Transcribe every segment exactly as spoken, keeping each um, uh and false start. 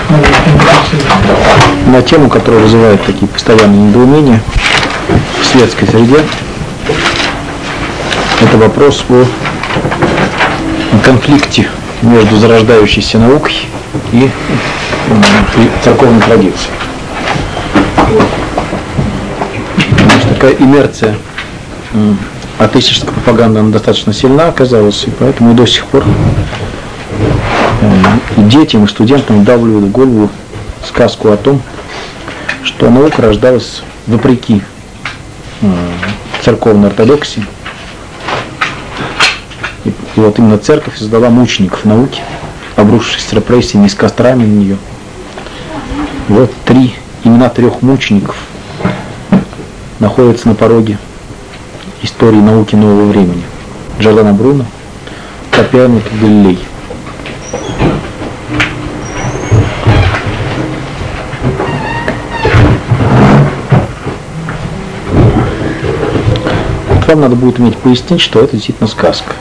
На тему, которая вызывает такие постоянные недоумения в светской среде, это вопрос о конфликте между зарождающейся наукой и, и церковной традицией. Значит, такая инерция атеистической пропаганды, она достаточно сильна оказалась, и поэтому и до сих пор и детям, и студентам вдавливают в голову сказку о том, что наука рождалась вопреки церковной ортодоксии. И, и вот именно церковь создала мучеников науки, обрушившись репрессиями с кострами на нее. И вот три имена трех мучеников находятся на пороге истории науки нового времени. Джордано Бруно, Коперник и Галилей. Вам надо будет уметь пояснить, что это действительно сказка.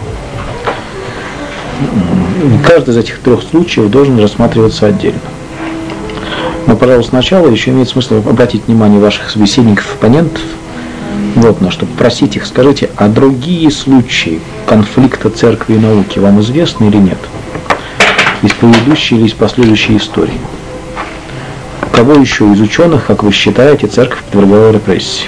И каждый из этих трех случаев должен рассматриваться отдельно. Но, пожалуйста, сначала еще имеет смысл обратить внимание ваших собеседников, оппонентов, вот на что, попросить их, скажите, а другие случаи конфликта церкви и науки вам известны или нет? Из предыдущей или из последующей истории? Кого еще из ученых, как вы считаете, церковь подвергала репрессии?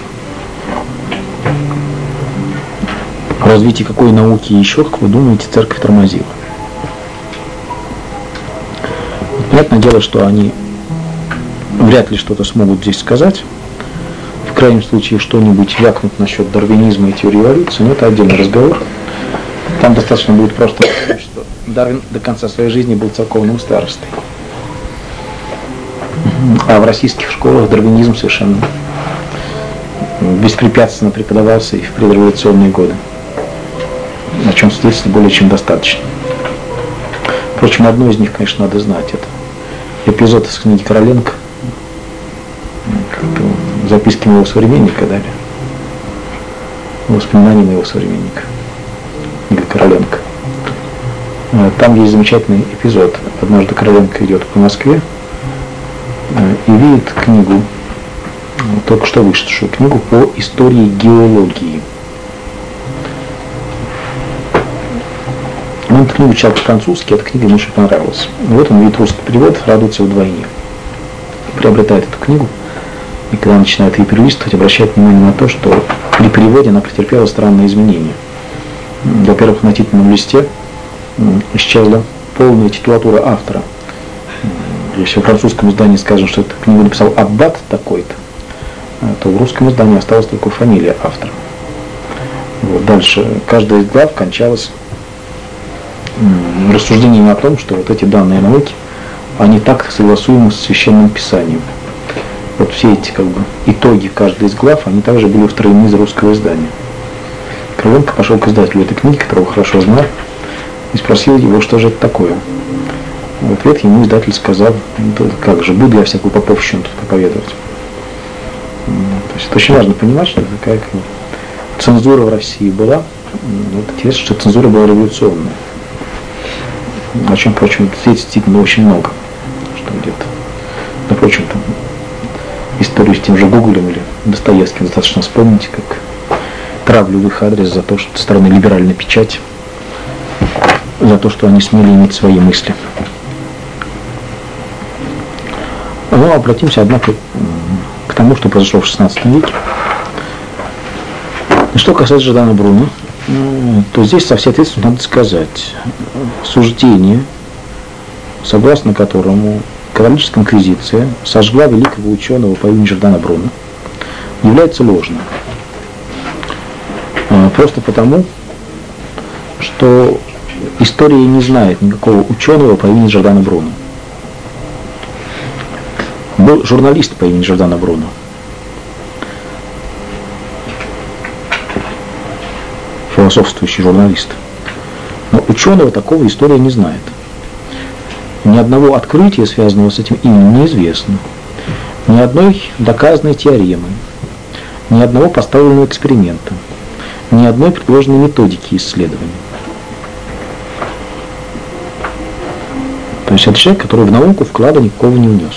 В развитии какой науки еще, как вы думаете, церковь тормозила? Понятное дело, что они вряд ли что-то смогут здесь сказать. В крайнем случае что-нибудь вякнут насчет дарвинизма и теории эволюции, но это отдельный разговор. Там достаточно будет просто сказать, что Дарвин до конца своей жизни был церковным старостой. А в российских школах дарвинизм совершенно беспрепятственно преподавался и в предреволюционные годы, о чем свидетельствует более чем достаточно. Впрочем, одно из них, конечно, надо знать. Это эпизод из книги Короленко, записки моего современника, дали, воспоминания моего современника, книга Короленко. Там есть замечательный эпизод. Однажды Короленко идет по Москве и видит книгу, только что вышедшую книгу по истории геологии. Он эту книгу читал по-французски, эта книга ему очень понравилась. И вот он видит русский перевод, радуется вдвойне. Приобретает эту книгу, и когда он начинает ее перелистывать, обращает внимание на то, что при переводе она претерпела странные изменения. Во-первых, на титульном листе исчезла полная титулатура автора. Если в французском издании сказано, что эту книгу написал аббат такой-то, то в русском издании осталась только фамилия автора. Вот. Дальше каждая из глав кончалась рассуждениями о том, что вот эти данные науки, они так согласуемы с Священным Писанием. Вот все эти как бы итоги каждой из глав, они также были устроены из русского издания. Короленко пошел к издателю этой книги, которого хорошо знал, и спросил его, что же это такое. В ответ ему издатель сказал, ну, как же, буду я всякую поповщину тут проповедовать. То есть это очень важно понимать, что такая как бы цензура в России была. Вот интересно, что цензура была революционная. О чем, впрочем, здесь действительно очень много. Что где-то. Но, впрочем, там историю с тем же Гоголем или Достоевским достаточно вспомнить, как травлю в их адрес за то, что со стороны либеральной печати, за то, что они смели иметь свои мысли. Но обратимся, однако, к тому, что произошло в шестнадцатом веке. Что касается Джордано Бруно, то здесь со всей ответственностью надо сказать, суждение, согласно которому католическая инквизиция сожгла великого ученого по имени Джордано Бруно, является ложным. Просто потому, что история не знает никакого ученого по имени Джордано Бруно. Был журналист по имени Джордано Бруно. Философствующий журналист. Но ученого такого история не знает. Ни одного открытия, связанного с этим именем, неизвестно. Ни одной доказанной теоремы, ни одного поставленного эксперимента, ни одной предложенной методики исследования. То есть это человек, который в науку вклада никакого не внес.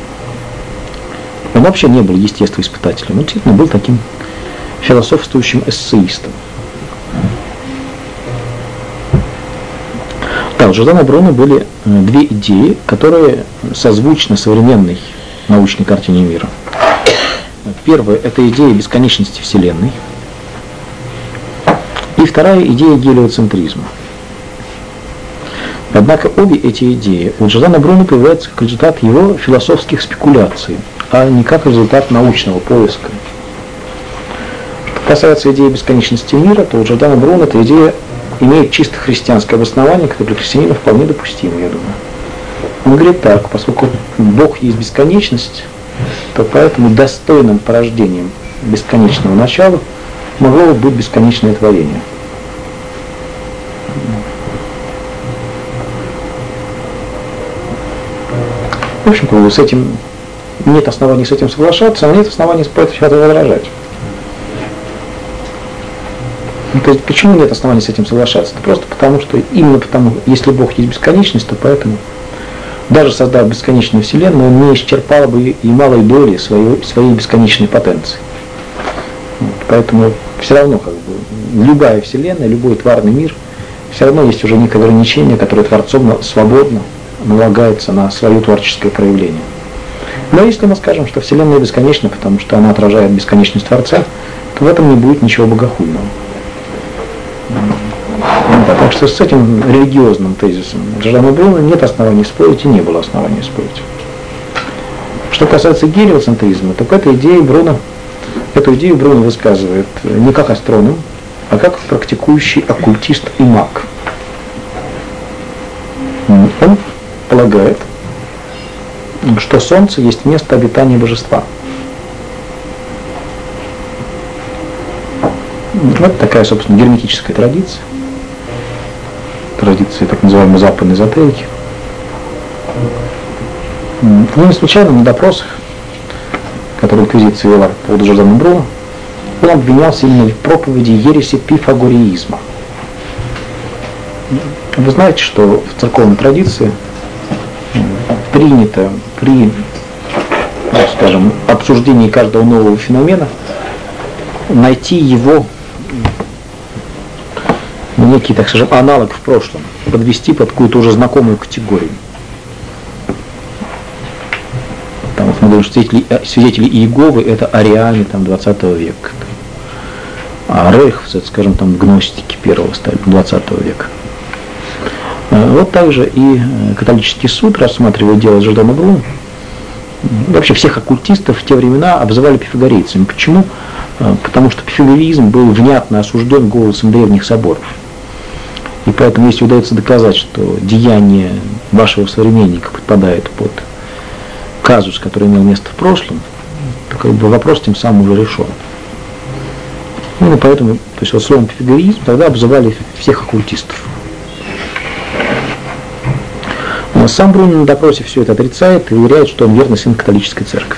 Он вообще не был естествоиспытателем, он действительно был таким философствующим эссеистом. Да, у Джордано Бруно были две идеи, которые созвучны современной научной картине мира. Первая – это идея бесконечности Вселенной. И вторая – идея гелиоцентризма. Однако обе эти идеи у Джордано Бруно появляются как результат его философских спекуляций, а не как результат научного поиска. Что касается идеи бесконечности мира, то у Джордано Бруно эта идея имеет чисто христианское обоснование, которое для христианина вполне допустимо, я думаю. Он говорит так: поскольку Бог есть бесконечность, то поэтому достойным порождением бесконечного начала могло быть бесконечное творение. В общем, с этим нет оснований с этим соглашаться, но нет оснований против этого возражать. Ну, то есть, почему нет оснований с этим соглашаться? Это просто потому, что именно потому, если Бог есть бесконечность, то поэтому, даже создав бесконечную Вселенную, он не исчерпал бы и малой доли своей, своей бесконечной потенции. Вот, поэтому все равно, как бы, любая Вселенная, любой тварный мир, все равно есть уже некое ограничение, которое Творцом свободно налагается на свое творческое проявление. Но если мы скажем, что Вселенная бесконечна, потому что она отражает бесконечность Творца, то в этом не будет ничего богохульного. Так что с этим религиозным тезисом Джордано Бруно нет оснований спорить и не было оснований спорить. Что касается гелиоцентризма, то к этой идее Бруно, эту идею Бруно высказывает не как астроном, а как практикующий оккультист и маг. Он полагает, что Солнце есть место обитания божества. Вот такая, собственно, герметическая традиция. Традиции так называемой западной эзотерики. Ну, не случайно на допросах, которые инквизиция вела по поводу Джордано Бруно, он обвинялся именно в проповеди ереси пифагореизма. Вы знаете, что в церковной традиции принято при, ну, скажем, обсуждении каждого нового феномена найти его некий, так скажем, аналог в прошлом, подвести под какую-то уже знакомую категорию. Там, вот мы говорим, что свидетели, свидетели Иеговы – это ариане там, двадцатого века. А рейховцы, это, скажем, там, гностики первого стали, двадцатого века. Вот также и католический суд, рассматривая дело Джордано Бруно, вообще всех оккультистов в те времена обзывали пифагорейцами. Почему? Потому что пифагореизм был внятно осужден голосом древних соборов. И поэтому, если удается доказать, что деяние вашего современника подпадает под казус, который имел место в прошлом, то как бы вопрос тем самым уже решен. Ну, и поэтому, то есть вот словом пифагореизм тогда обзывали всех оккультистов. Но сам Бруно на допросе все это отрицает и уверяет, что он верный сын католической церкви.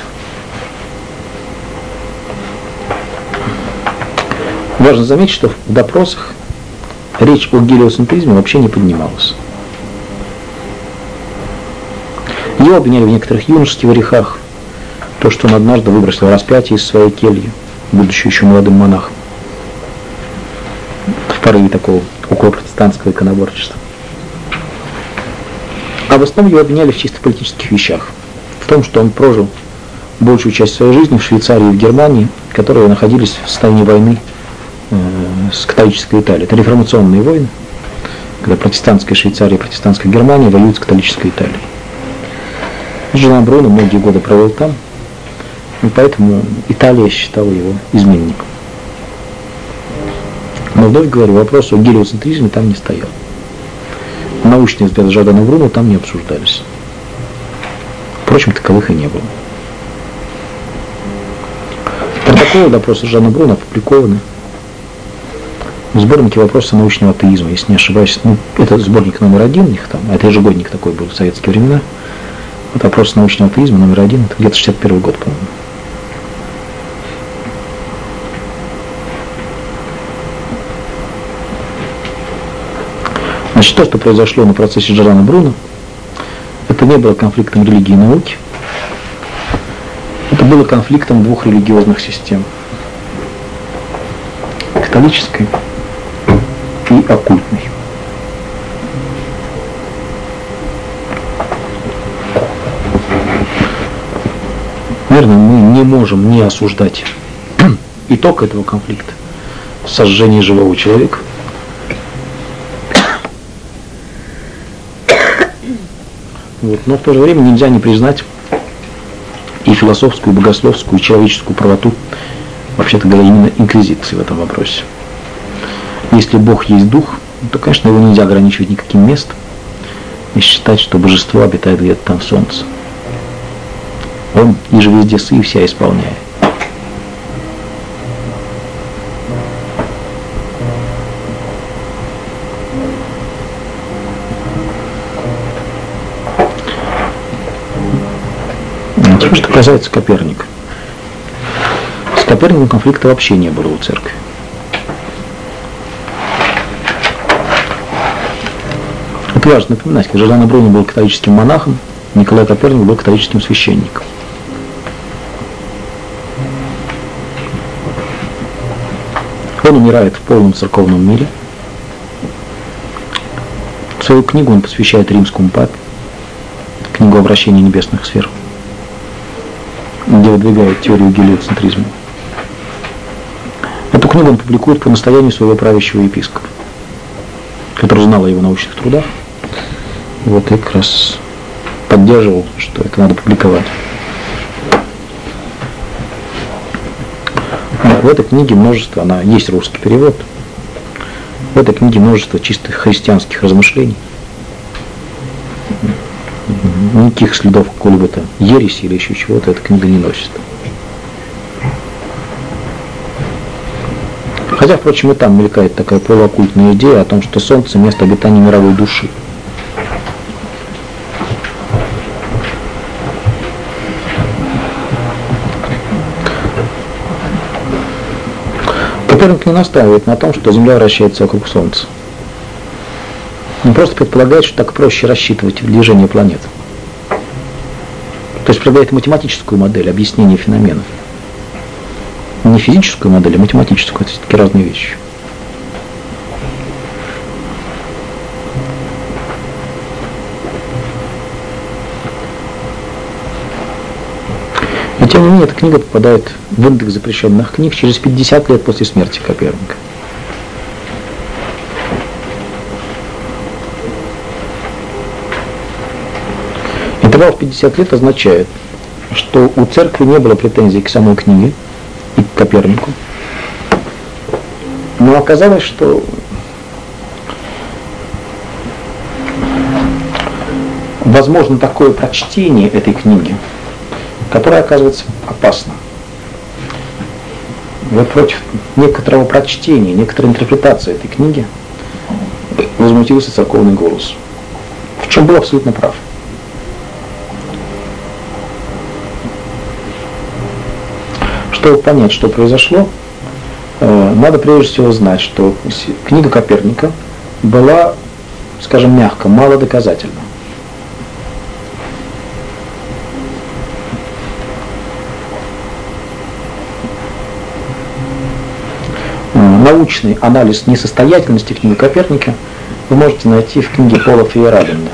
Важно заметить, что в допросах речь о гелиоцентризме вообще не поднималась. Его обвиняли в некоторых юношеских грехах, то, что он однажды выбросил распятие из своей кельи, будучи еще молодым монахом, в порыве такого околопротестантского иконоборчества. А в основном его обвиняли в чисто политических вещах, в том, что он прожил большую часть своей жизни в Швейцарии и в Германии, которые находились в состоянии войны с католической Италией. Это реформационные войны, когда протестантская Швейцария и протестантская Германия воюют с католической Италией. Джордано Бруно многие годы провел там, и поэтому Италия считала его изменником. Но вновь говорю, вопрос о гелиоцентризме там не стоял. Научные взгляды Джордано Бруно там не обсуждались. Впрочем, таковых и не было. Протоколы допроса Джордано Бруно опубликованы в сборнике «Вопросы научного атеизма», если не ошибаюсь. Ну, это сборник номер один у них там, это ежегодник такой был в советские времена. Вот «Вопросы научного атеизма» номер один, это где-то шестьдесят первый год, по-моему. Значит, то, что произошло на процессе Джордано Бруно, это не было конфликтом религии и науки, это было конфликтом двух религиозных систем. Католической и оккультной. Наверное, мы не можем не осуждать итог этого конфликта, сожжение живого человека. Вот. Но в то же время нельзя не признать и философскую, и богословскую, и человеческую правоту, вообще-то говоря, именно инквизиции в этом вопросе. Если Бог есть дух, то, конечно, его нельзя ограничивать никаким местом и считать, что божество обитает где-то там в солнце. Он и же везде сы и вся исполняет. Теперь, что касается Коперника. С Коперником конфликта вообще не было у церкви. Это важно напоминать, как Джордано Бруно был католическим монахом, Николай Коперник был католическим священником. Он умирает в полном церковном мире. Свою книгу он посвящает римскому папе, книгу «Обращение небесных сфер», где выдвигает теорию гелиоцентризма. Эту книгу он публикует по настоянию своего правящего епископа, который знал о его научных трудах, вот и как раз поддерживал, что это надо публиковать. В этой книге множество, она есть русский перевод, в этой книге множество чисто христианских размышлений. Никаких следов какой-либо ереси или еще чего-то эта книга не носит. Хотя, впрочем, и там мелькает такая полуоккультная идея о том, что Солнце – место обитания мировой души. Коперник не настаивает на том, что Земля вращается вокруг Солнца. Он просто предполагает, что так проще рассчитывать движение планет. То есть предлагает математическую модель объяснения феноменов. Не физическую модель, а математическую. Это все-таки разные вещи. И тем не менее, эта книга попадает в индекс запрещенных книг через пятьдесят лет после смерти Коперника. Интервал в пятьдесят лет означает, что у церкви не было претензий к самой книге и к Копернику. Но оказалось, что возможно такое прочтение этой книги, которое оказывается опасно. Вот против некоторого прочтения, некоторой интерпретации этой книги возмутился церковный голос, в чем был абсолютно прав. Чтобы понять, что произошло, надо прежде всего знать, что книга Коперника была, скажем мягко, малодоказательна. Научный анализ несостоятельности книги Коперника вы можете найти в книге Пола Фейерабенда.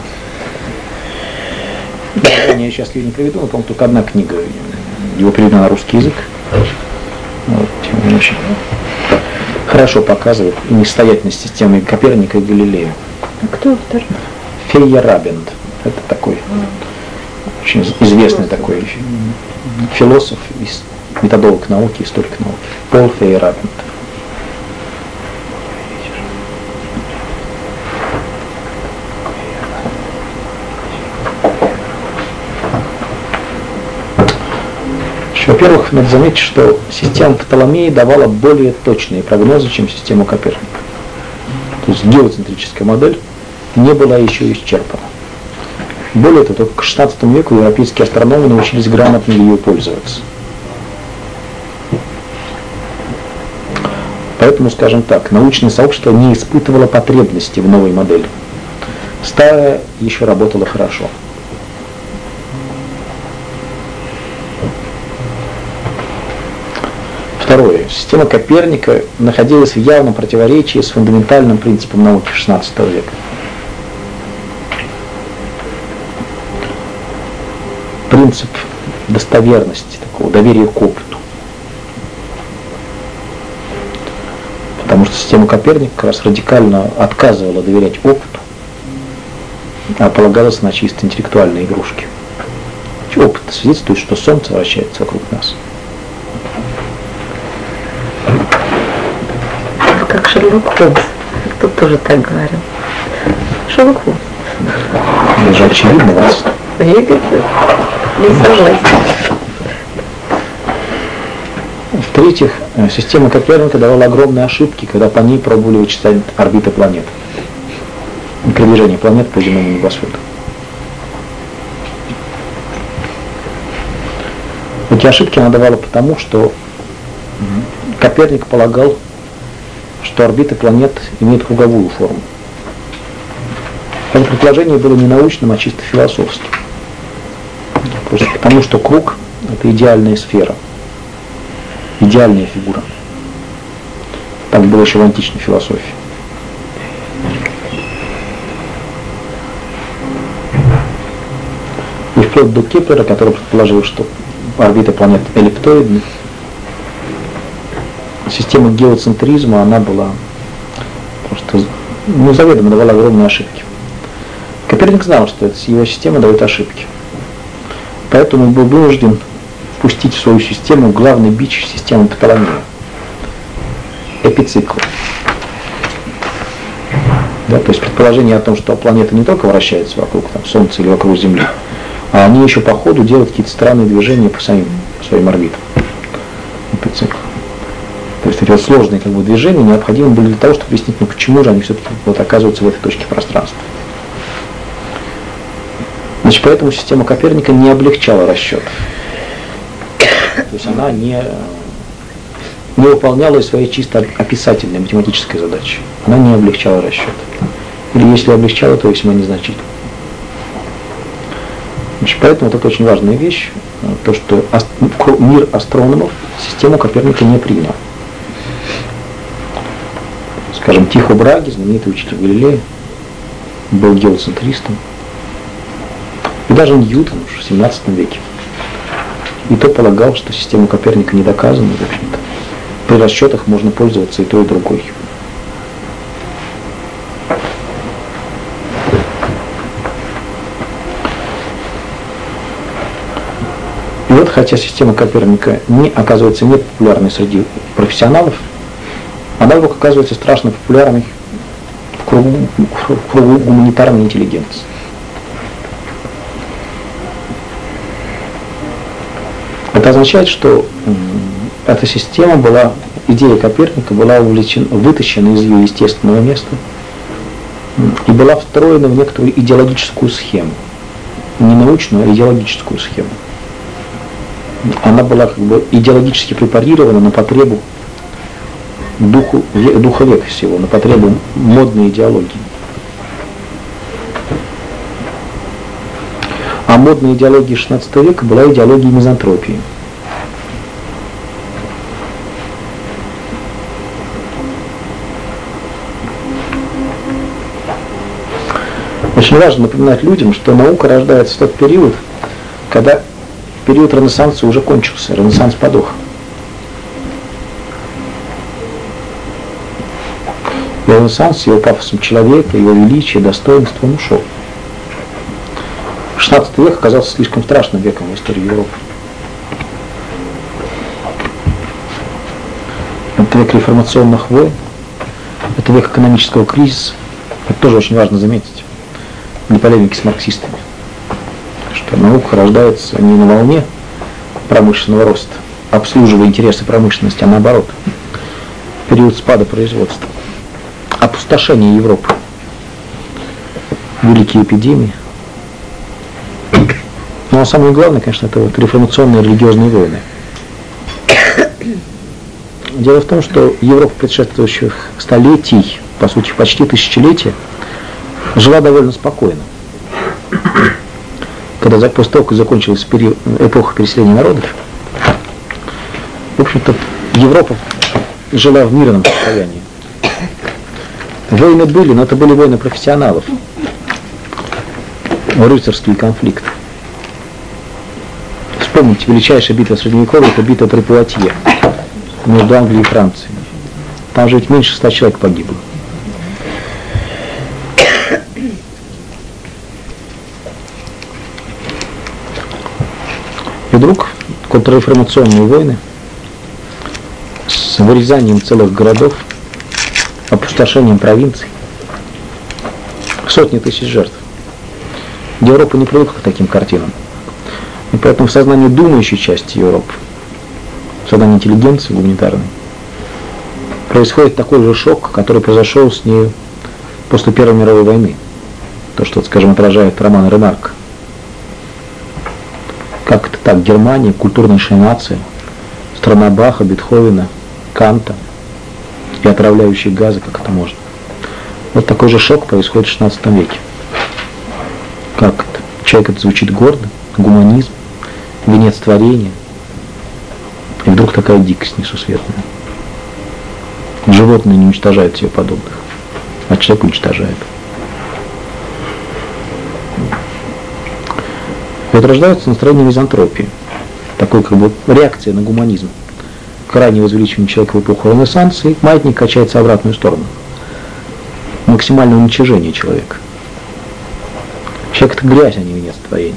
Я сейчас ее не приведу, но, по-моему, только одна книга его переведена на русский язык. Вот, очень хорошо показывает несостоятельность системы Коперника и Галилея. А кто автор? Фейерабенд. Это такой очень известный такой философ, методолог науки, историк науки. Пол Фейерабенд. Во-первых, надо заметить, что система Птоломея давала более точные прогнозы, чем система Коперника. То есть геоцентрическая модель не была еще исчерпана. Более того, только к шестнадцатому веку европейские астрономы научились грамотно ее пользоваться. Поэтому, скажем так, научное сообщество не испытывало потребности в новой модели. Старая еще работала хорошо. Второе. Система Коперника находилась в явном противоречии с фундаментальным принципом науки шестнадцатого века. Принцип достоверности, такого доверия к опыту. Потому что система Коперника как раз радикально отказывала доверять опыту, а полагалась на чисто интеллектуальные игрушки. Опыт свидетельствует, что Солнце вращается вокруг нас. Как Шерлок Холмс. Тут тоже так говорил. Шерлок Холмс. Это же очевидно вас. Видите? Не согласен. В-третьих, система Коперника давала огромные ошибки, когда по ней пробовали вычислять орбиты планет. Передвижение планет по земному небосводу. Эти ошибки она давала потому, что Коперник полагал, что орбиты планет имеют круговую форму. Это предположение было не научным, а чисто философским. Просто потому, что круг – это идеальная сфера, идеальная фигура. Так было еще в античной философии. И вплоть до Кеплера, который предположил, что орбиты планет эллиптоидны, система геоцентризма, она была просто, ну, заведомо давала огромные ошибки. Коперник знал, что эта его система дает ошибки. Поэтому он был вынужден впустить в свою систему главный бич системы Птоломея – эпицикл. Да, то есть предположение о том, что планеты не только вращаются вокруг там, Солнца или вокруг Земли, а они еще по ходу делают какие-то странные движения по своим, по своим орбитам. Эпицикл. То есть эти вот сложные как бы, движения необходимы были для того, чтобы объяснить, ну почему же они все-таки вот, оказываются в этой точке пространства. Значит, поэтому система Коперника не облегчала расчет. То есть она не, не выполняла своей чисто описательной математической задачи. Она не облегчала расчет. Или если облегчала, то весьма незначительно. Значит, поэтому вот это очень важная вещь, то, что мир астрономов систему Коперника не принял. Скажем, Тихо Браги, знаменитый учитель Галилея, был геоцентристом. И даже Ньютон уже в семнадцатом веке. И то полагал, что система Коперника не доказана, в общем-то. При расчетах можно пользоваться и той, и другой. И вот, хотя система Коперника не, оказывается не популярной среди профессионалов, она вдруг оказывается страшно популярной в кругу, в кругу гуманитарной интеллигенции. Это означает, что эта система была, идея Коперника была увлечена, вытащена из ее естественного места и была встроена в некоторую идеологическую схему. Не научную, а идеологическую схему. Она была как бы идеологически препарирована на потребу духу, духа века всего, на потребу модной идеологии. А модная идеология шестнадцатого века была идеологией мизантропии. Очень важно напоминать людям, что наука рождается в тот период, когда период Ренессанса уже кончился, Ренессанс подох. И Ренессанс с его пафосом человека, его величия, достоинством ушел. шестнадцатый век оказался слишком страшным веком в истории Европы. Это век реформационных войн, это век экономического кризиса. Это тоже очень важно заметить для полемики с марксистами. Что наука рождается не на волне промышленного роста, обслуживая интересы промышленности, а наоборот, период спада производства, опустошение Европы, великие эпидемии. Но самое главное, конечно, это вот реформационные религиозные войны. Дело в том, что Европа предшествующих столетий, по сути, почти тысячелетия, жила довольно спокойно. Когда после того, как закончилась период, эпоха переселения народов, в общем-то, Европа жила в мирном состоянии. Войны были, но это были войны профессионалов. Рыцарские конфликты. Вспомните, величайшая битва Средневековья – это битва при Пуатье между Англией и Францией. Там же ведь меньше ста человек погибло. И вдруг контрреформационные войны с вырезанием целых городов, опустошением провинций, сотни тысяч жертв. Европа не привыкла к таким картинам. И поэтому в сознании думающей части Европы, в сознании интеллигенции гуманитарной, происходит такой же шок, который произошел с ней после Первой мировой войны. То, что, скажем, отражает роман Ремарка. Как это так? Германия, культурнейшая нация, страна Баха, Бетховена, Канта и отравляющие газы, как это можно. Вот такой же шок происходит в шестнадцатом веке. Как это? Человек это звучит гордо, гуманизм, венец творения. И вдруг такая дикость несусветная. Животные не уничтожают себе подобных, а человек уничтожает. И вот рождается настроение мизантропии, такой как бы реакция на гуманизм, крайне возвеличивание человека в эпоху Ренессанса, и маятник качается в обратную сторону. Максимальное уничижение человека. Человек это грязь, а не венец творения.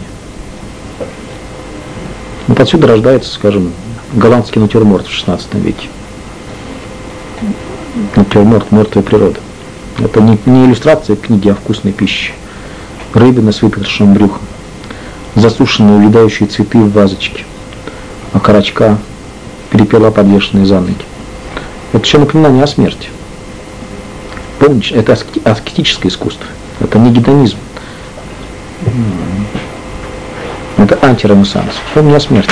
Вот отсюда рождается, скажем, голландский натюрморт в шестнадцатом веке. Натюрморт «Мертвая природа». Это не, не иллюстрация книги о вкусной пище. Рыбина с выпотрошенным брюхом, засушенные увядающие цветы в вазочке, а окорочка, перепела, подвешенные за ноги. Это еще напоминание о смерти. Помните, это аскетическое искусство, это не гедонизм. Это антиренессанс. Помни о смерти.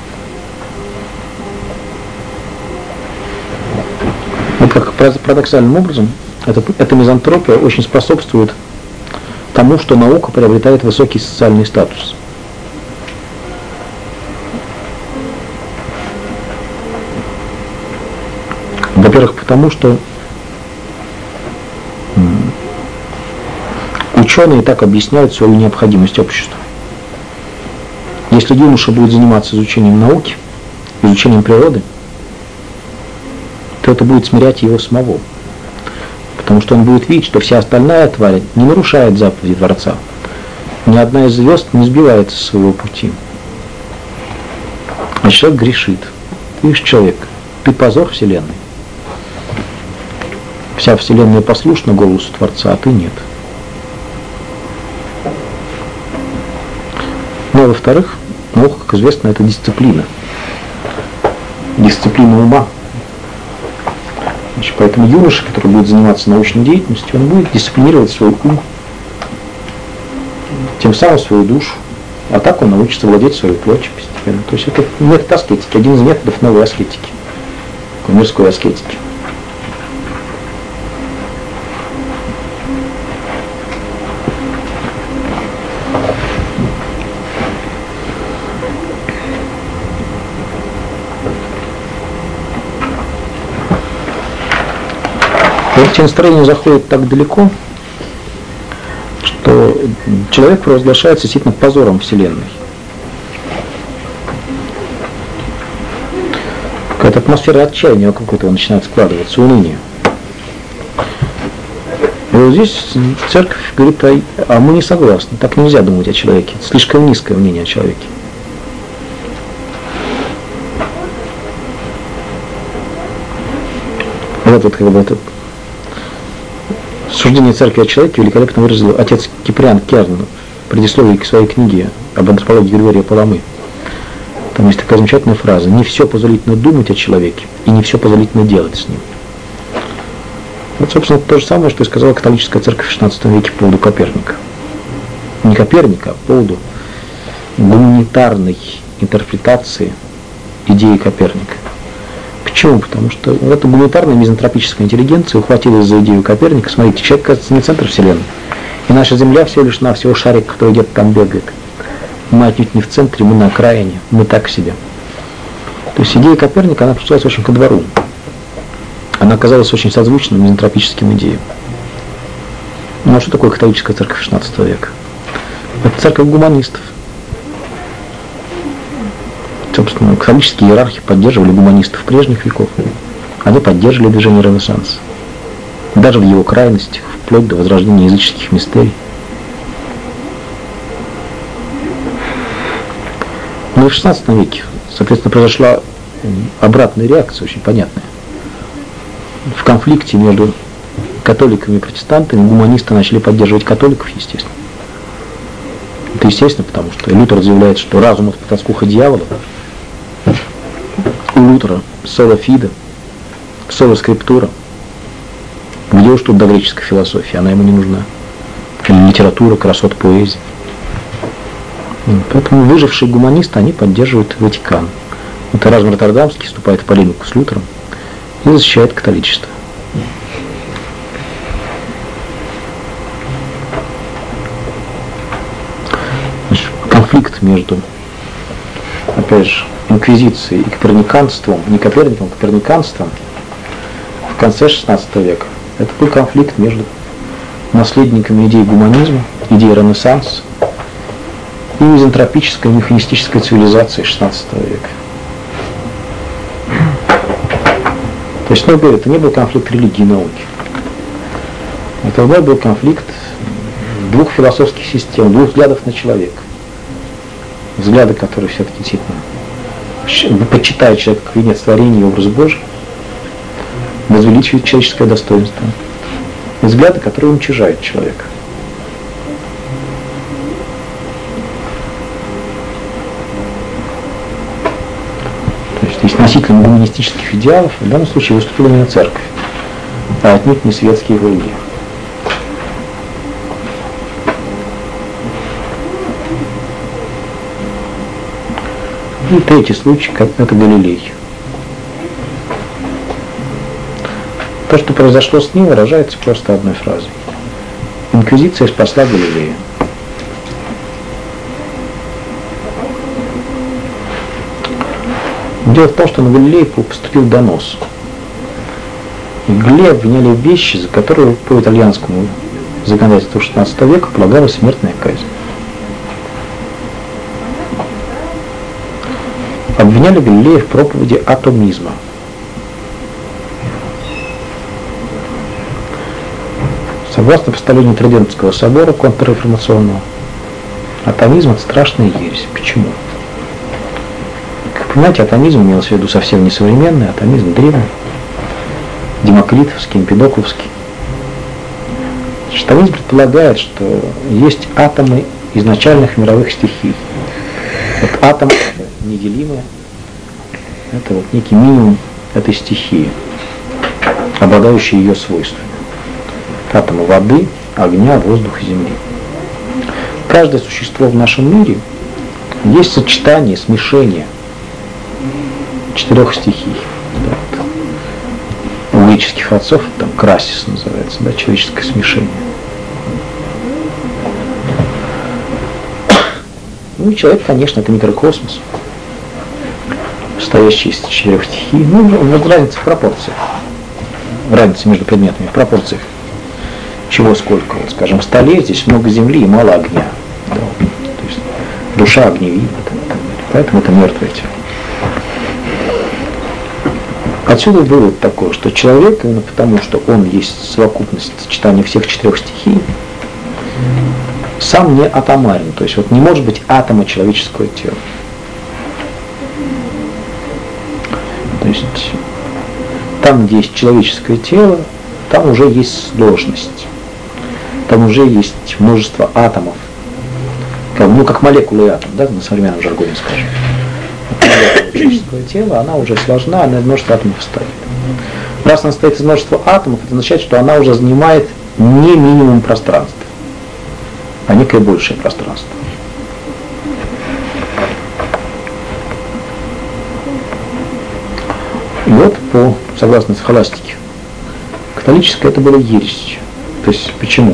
Вот как парадоксальным образом эта, эта мизантропия очень способствует тому, что наука приобретает высокий социальный статус. Во-первых, потому что ученые так объясняют свою необходимость обществу. Если юноша будет заниматься изучением науки, изучением природы, то это будет смирять его самого. Потому что он будет видеть, что вся остальная тварь не нарушает заповеди Творца. Ни одна из звезд не сбивается с своего пути. А человек грешит. Ты видишь, человек, ты позор Вселенной. Вся Вселенная послушна голосу Творца, а ты нет. Но, во-вторых, наука, как известно, это дисциплина. Дисциплина ума. Значит, поэтому юноша, который будет заниматься научной деятельностью, он будет дисциплинировать свой ум, тем самым свою душу, а так он научится владеть своей плотью постепенно. То есть это метод аскетики, один из методов новой аскетики, мирской аскетики. Эти настроения заходят так далеко, что человек провозглашается действительно позором Вселенной. Какая-то атмосфера отчаяния вокруг этого начинает складываться, уныние. И вот здесь церковь говорит, а, а мы не согласны, так нельзя думать о человеке, это слишком низкое мнение о человеке. Вот, вот как бы это суждение церкви о человеке великолепно выразил отец Киприан Керн в предисловии к своей книге об антропологии Григория Паламы. Там есть такая замечательная фраза: «Не все позволительно думать о человеке, и не все позволительно делать с ним». Вот, собственно, то же самое, что и сказала католическая церковь в шестнадцатом веке по поводу Коперника. Не Коперника, а по поводу гуманитарной интерпретации идеи Коперника. Почему? Потому что эта гуманитарная мизантропическая интеллигенция ухватилась за идею Коперника. Смотрите, человек, кажется, не центр Вселенной. И наша Земля всего лишь навсего шарик, который где-то там бегает. Мы отнюдь не в центре, мы на окраине, мы так себе. То есть идея Коперника, она пришлась очень ко двору. Она оказалась очень созвучной мизантропическим идеям. Ну а что такое католическая церковь шестнадцатого века? Это церковь гуманистов. Собственно, католические иерархи поддерживали гуманистов прежних веков. Они поддерживали движение Ренессанса. Даже в его крайностях, вплоть до возрождения языческих мистерий. Но и в шестнадцатом веке, соответственно, произошла обратная реакция, очень понятная. В конфликте между католиками и протестантами гуманисты начали поддерживать католиков, естественно. Это естественно, потому что Лютер заявляет, что разум от потаскуха дьявола. У Лютера соло фиде, соло скриптура. Где уж тут до греческой философии, она ему не нужна. Или литература, красот поэзии. Поэтому выжившие гуманисты, они поддерживают Ватикан. Вот Эразм Роттердамский вступает в полемику с Лютером и защищает католичество. Значит, конфликт между, опять же, инквизицией и коперниканством, не Коперником, а коперниканством в конце шестнадцатого века. Это был конфликт между наследниками идей гуманизма, идей Ренессанса и мизантропической, механистической цивилизации шестнадцатого века. То есть, ну, это не был конфликт религии и науки. Это был конфликт двух философских систем, двух взглядов на человека. Взгляды, которые все-таки действительно почитают человека как венец творения и образ Божий, возвеличивают человеческое достоинство. И взгляды, которые уничижают человека. То есть, есть носителем гуманистических идеалов, в данном случае выступила именно церковь, а отнюдь не светские враги. И третий случай, это Галилей. То, что произошло с ним, выражается просто одной фразой. Инквизиция спасла Галилея. Дело в том, что на Галилее поступил донос. И Галилея обвиняли в вещи, за которые по итальянскому законодательству шестнадцатого века полагалась смертная казнь. Обвиняли Галилея в проповеди атомизма. Согласно постановлению Тридентского собора контрреформационного, атомизм – это страшная ересь. Почему? Как понимаете, атомизм имелся в виду совсем не современный, атомизм древний, демокритовский, эмпидокловский. Атомизм предполагает, что есть атомы изначальных мировых стихий. Вот атом неделимый, это вот некий минимум этой стихии, обладающий ее свойствами. Атомы воды, огня, воздуха, земли. Каждое существо в нашем мире есть сочетание, смешение четырех стихий. Да, вот. У греческих отцов там красис называется, да, человеческое смешение. Ну и человек, конечно, это микрокосмос, состоящий из четырех стихий. Ну, разница в пропорциях. Разница между предметами в пропорциях. Чего сколько? Вот, скажем, в столе здесь много земли и мало огня. Да? То есть душа огневита. Поэтому это мертвое тело. Отсюда вывод такой, что человек, именно потому, что он есть совокупность сочетания всех четырех стихий, сам не атомарен. То есть вот не может быть атома человеческого тела. То есть там, где есть человеческое тело, там уже есть сложность. Там уже есть множество атомов. Как, ну, как молекулы и атом, да, на современном жаргоне скажем. Человеческое тело, она уже сложна, она из множества атомов состоит. Раз она состоит из множества атомов, это означает, что она уже занимает не минимум пространства, а некое большее пространство. И вот, по, согласно схоластике, католическое это было ересью. То есть почему?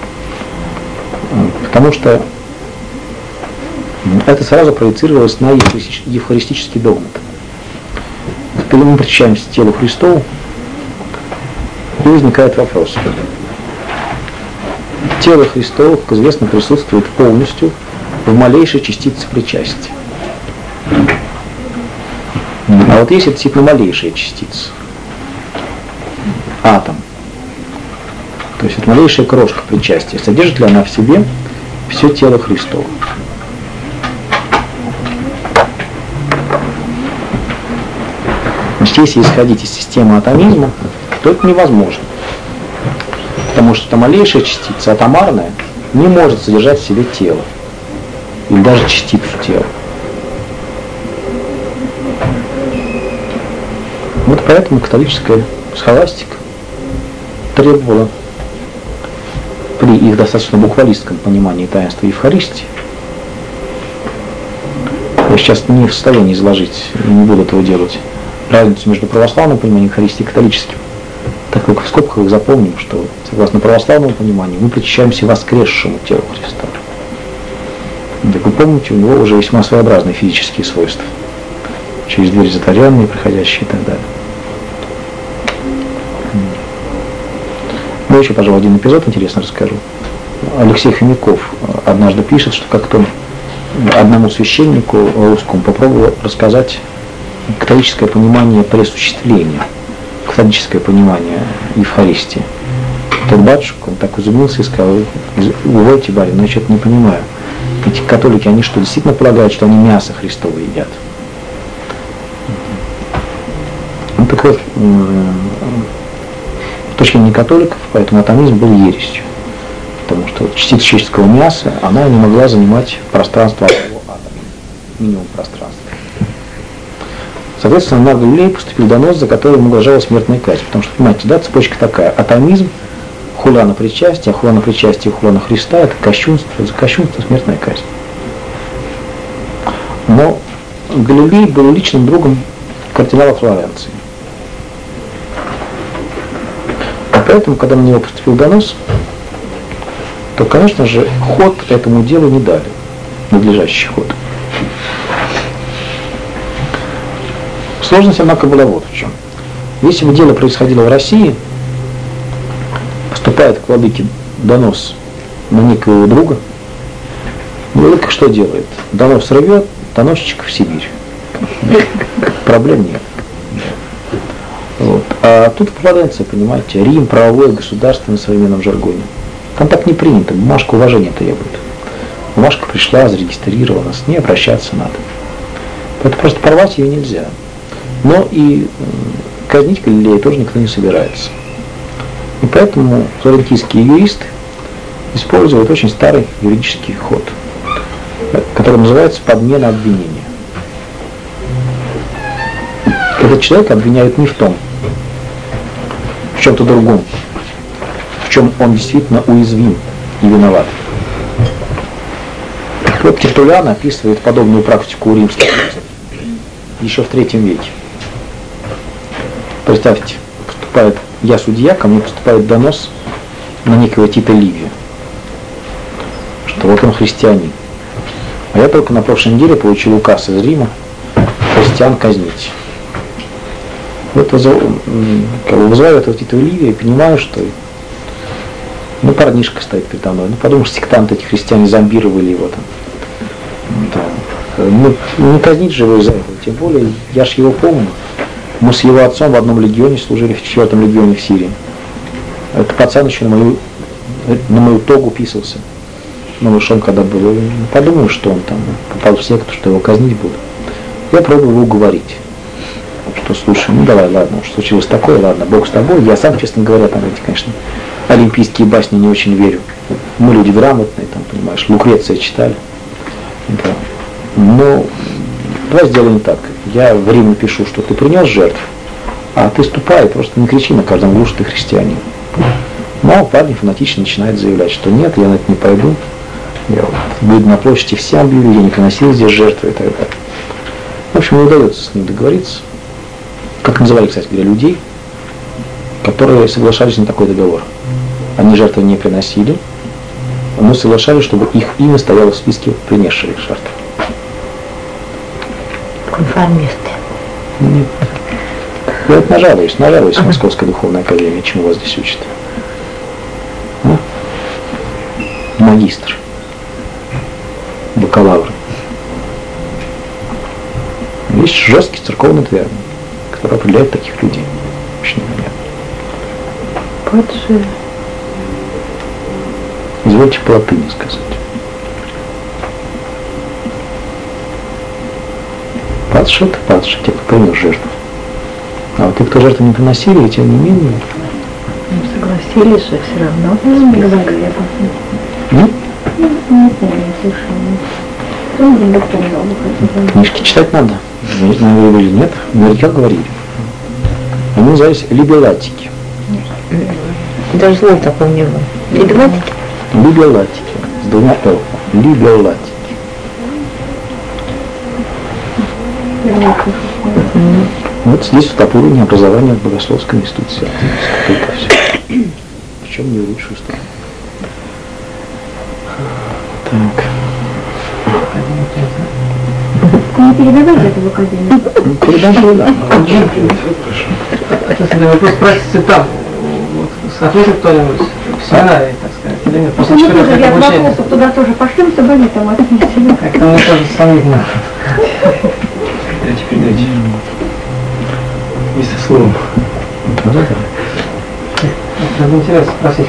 Потому что это сразу проецировалось на евхаристический догмат. когда мы причащаемся телу Христову, и возникает вопрос. Тело Христово, как известно, присутствует полностью в малейшей частице причастия. А вот если действительно малейшая частица, атом, то есть это малейшая крошка причастия, содержит ли она в себе все тело Христово? Значит, если исходить из системы атомизма, то это невозможно. Потому что эта малейшая частица, атомарная, не может содержать в себе тело. Или даже частицу тела. Вот поэтому католическая схоластика требовала при их достаточно буквалистском понимании таинства Евхаристии. Я сейчас не в состоянии изложить, не буду этого делать, разницу между православным пониманием Евхаристии и католическим. Так как в скобках их запомним, что согласно православному пониманию мы причащаемся воскресшему телу Христа. Как вы помните, у него уже весьма своеобразные физические свойства. Через двери затворенные, проходящие и так далее. Ну, еще, пожалуй, один эпизод интересно расскажу. Алексей Хомяков однажды пишет, что как-то одному священнику русскому попробовал рассказать католическое понимание пресуществления, католическое понимание Евхаристии. Тот батюшка, он так изумился и сказал: увольте, барин, но я что-то не понимаю. Эти католики, они что, действительно полагают, что они мясо Христово едят? Ну, так вот, с точки зрения католиков, поэтому атомизм был ересью. Потому что вот частица человеческого мяса, она не могла занимать пространство одного атома, минимум пространства. Соответственно, на Галилее поступил донос, за который ему угрожала смертная казнь. Потому что, понимаете, да, цепочка такая: атомизм, хула на причастие, а хула на причастие, хула на Христа — это кощунство, за кощунство смертная казнь. Но Галилей был личным другом кардинала Флоренции. И поэтому, когда на него поступил донос, то, конечно же, ход этому делу не дали, надлежащий ход. Сложность, однако, была вот в чем. Если бы дело происходило в России, поступает к владыке донос на некого друга, владыка что делает? Донос рвет, доносчик в Сибирь. Проблем нет. Вот. А тут попадается, понимаете, Рим, правовое государство на современном жаргоне. Там так не принято, бумажка уважения требует. Бумажка пришла, зарегистрирована, с ней обращаться надо. Поэтому просто порвать ее нельзя. Но и казнить Галилея тоже никто не собирается. И поэтому флорентийские юристы используют очень старый юридический ход, который называется подмена обвинения. Этот человек обвиняют не в том, в чем-то другом, в чем он действительно уязвим и виноват. Вот Тертуллиан описывает подобную практику у римских еще в третьем веке. Представьте, поступает, я судья, ко мне поступает донос на некого Тита Ливия, что вот он христианин. А я только на прошлой неделе получил указ из Рима христиан казнить. Вот вызываю этого Тита Ливия и понимаю, что ну, парнишка стоит передо мной. Ну, подумаешь, сектанты эти христиане зомбировали его там. Да. Ну, не казнить же его из-за этого. Тем более, я ж его помню. Мы с его отцом в одном легионе служили, в четвертом легионе в Сирии. Этот пацан еще на мою, на мою тогу писался. Малышом, когда был. Подумаю, что он там попал в секту, что его казнить будут. Я пробую его уговорить. Что, слушай, ну давай, ладно, что случилось такое, ладно, Бог с тобой. Я сам, честно говоря, там эти, конечно, олимпийские басни не очень верю. Мы люди грамотные, там, понимаешь, Лукреция читали. Да. Но давай сделаем так. Я в Риме пишу, что ты принес жертву, а ты ступай, просто не кричи на каждом углу, что ты христианин. Но парень фанатично начинает заявлять, что нет, я на это не пойду. Я вот буду на площади всем объявлю, я не приносил здесь жертвы и так далее. В общем, не удается с ним договориться. Как называли, кстати говоря, людей, которые соглашались на такой договор. Они жертвы не приносили, но соглашались, чтобы их имя стояло в списке принесших жертв. Конформисты. Нет. Я вот нажалуюсь, нажалуюсь в Московской духовной академии, чему вас здесь учат. Ну, магистр, бакалавр. Есть жесткий церковный дверь, который определяет таких людей. Очень непонятно. Падшие. Извольте по латыни сказать. Падший это падший, те, кто принес жертву. А вот те, кто жертву не приносили, и тем не менее. Ну, согласились же все равно. Ну, не говорили об этом. Ну? Не помню, слышала. Кто мне напомнил? Книжки читать надо. Я не знаю, говорили или нет. Наверняка говорили. Они назывались либелатики. Даже слова такого не было. Либелатики? Либелатики. С двумя «л». Либелатики. Вот здесь вот уровень образования в Богословском институте. Только все. Причем не в лучшую сторону. Так. Не передавайте это в академию. Передам, передам. Если вопрос спросите там, вот, ответит кто-нибудь в семинарии, так сказать, или нет? После Мы тоже четырех лет ряд обучения. вопросов туда тоже пошлем, чтобы они там ответили. Как-то мне тоже сомнительно. Передайте, передайте. Вместе с словом. Это интересно спросить.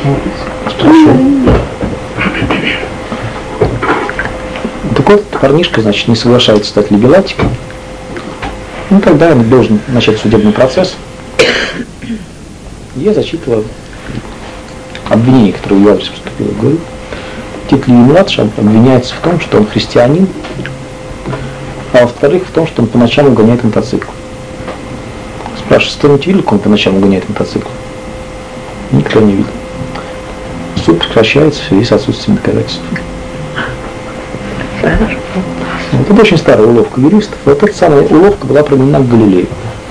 Так вот, парнишка, значит, не соглашается стать либелатиком. Ну, тогда он должен начать судебный процесс. Я зачитывал обвинение, которое в его адрес поступило. Говорю, Тит Левин-младший обвиняется в том, что он христианин, а во-вторых, в том, что он по ночам угоняет мотоцикл. Спрашиваю, кто-нибудь видел, как он по ночам угоняет мотоцикл? Никто не видел. Суд прекращается в связи с отсутствием доказательств. Вот это очень старая уловка юристов. Вот эта самая уловка была применена к Галилею.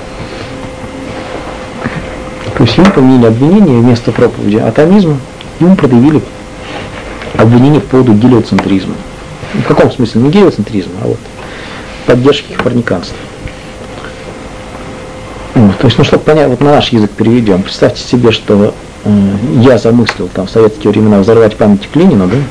То есть ему поменяли обвинение вместо проповеди атомизма, ему предъявили обвинение по поводу гелиоцентризма. В каком смысле? Не гелиоцентризма, а вот поддержки коперниканства. Вот, то есть, ну, чтобы понять, вот на наш язык переведем, представьте себе, что э, я замыслил там в советские времена взорвать памятник Ленину, да?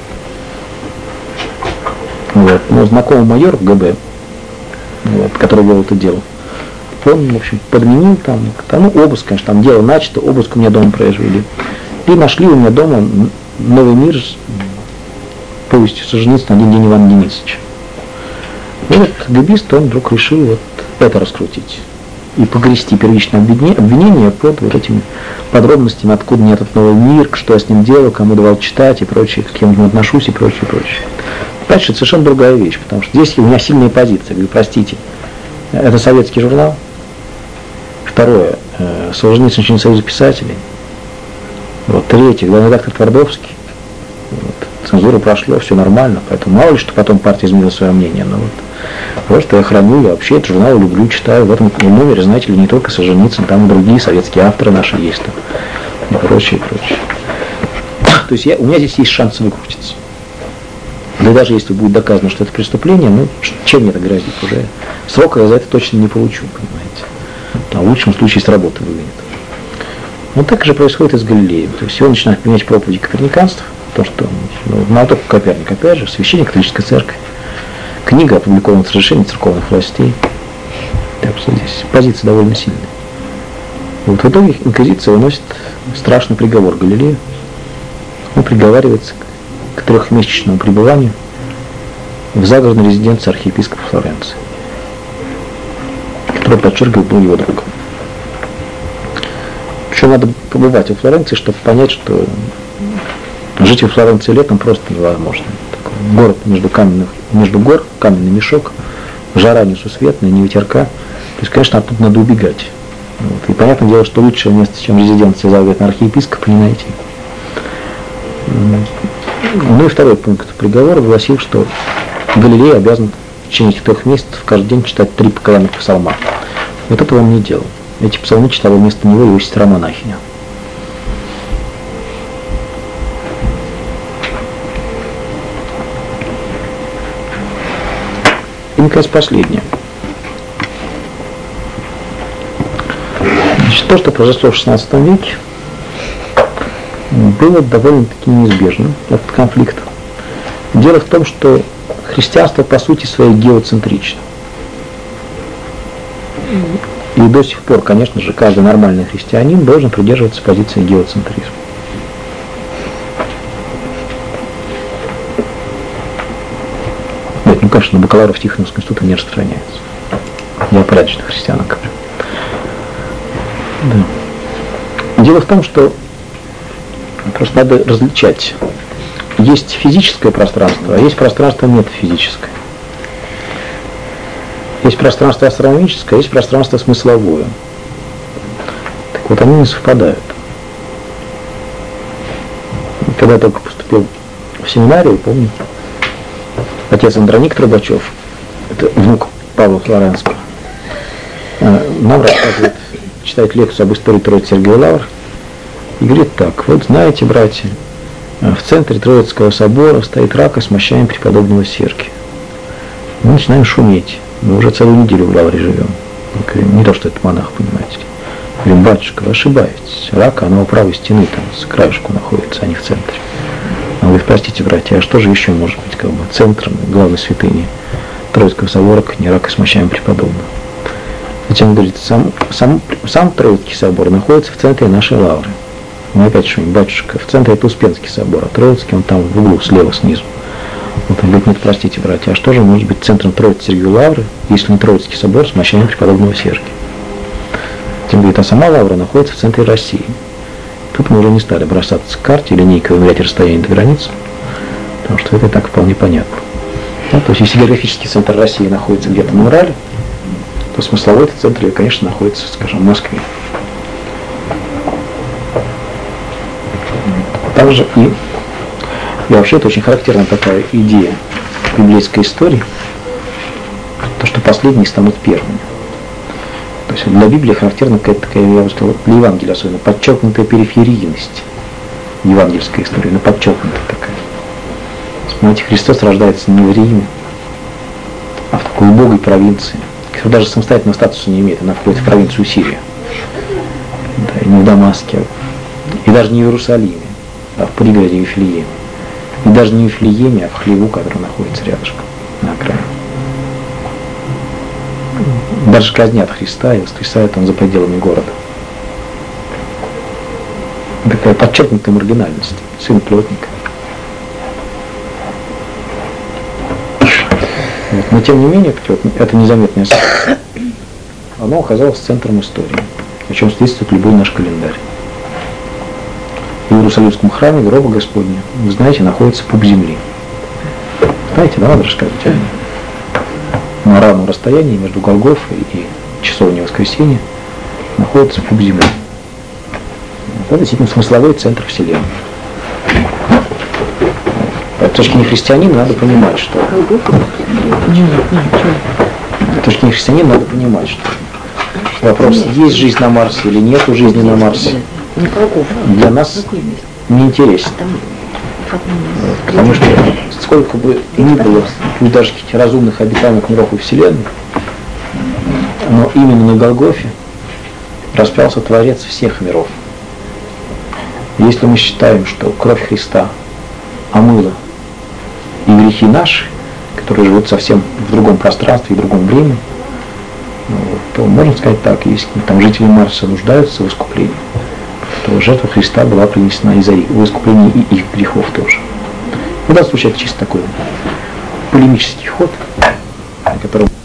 Вот, но знакомый майор в ГБ, вот, который вел это дело, он, в общем, подменил там, ну, обыск, конечно, там дело начато, обыск у меня дома произвели. И нашли у меня дома «Новый мир» с повестью Солженицына «Один день Ивана Денисовича». И этот гэбист, он вдруг решил вот это раскрутить и погрести первичное обвинение под вот этими подробностями, откуда мне этот новый мир, что я с ним делал, кому давал читать и прочее, к кем я отношусь и прочее, прочее. Дальше это совершенно другая вещь, потому что здесь у меня сильная позиция. Говорю, простите, это советский журнал. Второе, Солженицын член Союза писателей. Вот, третье, главный редактор Твардовский. Вот, цензура прошло, все нормально, поэтому мало ли, что потом партия изменила свое мнение. Но вот просто я храню, я вообще этот журнал люблю, читаю. В этом номере, знаете ли, не только Солженицын, там и другие советские авторы наши есть там, и прочее, и прочее. То есть я, у меня здесь есть шанс выкрутиться. Да и даже если будет доказано, что это преступление, ну, чем мне это грозит уже? Срока я за это точно не получу, понимаете. А в лучшем случае с работы выгонят. Вот так же происходит и с Галилеем. То есть его начинают применять проповеди коперниканства, то, что, ну, на только Коперник, опять же, священник католической церкви. Книга опубликована с разрешения церковных властей. Так что здесь позиция довольно сильная. Вот в итоге инквизиция выносит страшный приговор Галилею. Он приговаривается к трехмесячному пребыванию в загородной резиденции архиепископа Флоренции, который, подчеркиваю, был его другом. Причем надо побывать во Флоренции, чтобы понять, что жить во Флоренции летом просто невозможно. Такой город между, каменных, между гор, каменный мешок, жара несусветная, не ветерка. То есть, конечно, оттуда надо убегать. Вот. И понятное дело, что лучшее место, чем резиденция загородного архиепископа, не найти. Ну и второй пункт приговора гласил, что Галилей обязан в течение этих трех месяцев каждый день читать три покаянных псалма. Вот этого он не делал. Эти псалмы читала вместо него его сестра-монахиня. И, наконец, последнее. Значит, то, что произошло в шестнадцатом веке, было довольно-таки неизбежным, этот конфликт. Дело в том, что христианство по сути своей геоцентрично. И до сих пор, конечно же, каждый нормальный христианин должен придерживаться позиции геоцентризма. Нет, ну, конечно, на бакалавров Тихоновского института не распространяется. Я порядочных христианок говорю. Да. Дело в том, что просто надо различать. Есть физическое пространство, а есть пространство метафизическое. Есть пространство астрономическое, а есть пространство смысловое. Так вот, они не совпадают. Когда я только поступил в семинарию, помню, отец Андроник Трубачев, это внук Павла Флоренского, нам рассказывает, читает лекцию об истории Троицы Сергиевой Лавры, и говорит так: вот знаете, братья, в центре Троицкого собора стоит рака с мощами преподобного Сергия. Мы начинаем шуметь. Мы уже целую неделю в Лавре живем. Не то, что это монах, понимаете. Говорим: батюшка, вы ошибаетесь. Рака, она у правой стены, там, с краешку находится, а не в центре. Он говорит: простите, братья, а что же еще может быть как бы центром, главной святыни Троицкого собора, как не рака с мощами преподобного? Затем он говорит: сам, сам, сам Троицкий собор находится в центре нашей Лавры. Мы опять шумим: батюшка, в центре это Успенский собор, а Троицкий он там в углу, слева, снизу. Вот он говорит: нет, простите, братья, а что же может быть центром Троицы Сергиевой Лавры, если не Троицкий собор с мощами преподобного Сергия? Тем говорит: а сама Лавра находится в центре России. Тут мы уже не стали бросаться к карте, линейкой вымерять расстояние до границы, потому что это и так вполне понятно. Да, то есть если географический центр России находится где-то на Урале, то смысловой центр, конечно, находится, скажем, в Москве. Также и, и вообще это очень характерная такая идея библейской истории, то, что последние станут первыми. То есть для Библии характерна какая-то такая, я бы сказал, для Евангелия особенно, подчеркнутая периферийность евангельской истории, но подчеркнутая такая. Смотрите, Христос рождается не в Риме, а в такой убогой провинции, которая даже самостоятельного статуса не имеет, она входит в провинцию Сирия. Да, и не в Дамаске, и даже не в Иерусалиме, а в пригороде Вифлееме. И даже не в Вифлееме, а в хлеву, который находится рядышком, на окраине. Даже казнят Христа и воскресает он за пределами города. Такая подчеркнутая маргинальность, сын плотника. Вот. Но тем не менее, вот, это незаметное событие, оно оказалось центром истории, о чем свидетельствует любой наш календарь. В Иерусалимском храме гроба Господня, вы знаете, находится пуп земли. Знаете, да, надо рассказать о нем. На равном расстоянии между Голгофой и часовней Воскресения находится пуп земли. Это действительно смысловой центр Вселенной. С точки зрения христианина надо понимать, что... С точки зрения христианина надо понимать, что вопрос, есть жизнь на Марсе или нету жизни на Марсе, для нас не интересен. Потому что сколько бы ни было, пусть даже каких-то разумных обитаемых миров и Вселенной, но именно на Голгофе распялся Творец всех миров. Если мы считаем, что кровь Христа омыла и грехи наши, которые живут совсем в другом пространстве и в другом времени, ну, то можно сказать так: если там жители Марса нуждаются в искуплении, то жертва Христа была принесена из-за их, в искуплении и их грехов тоже. В данном случае это чисто такой полемический ход, на котором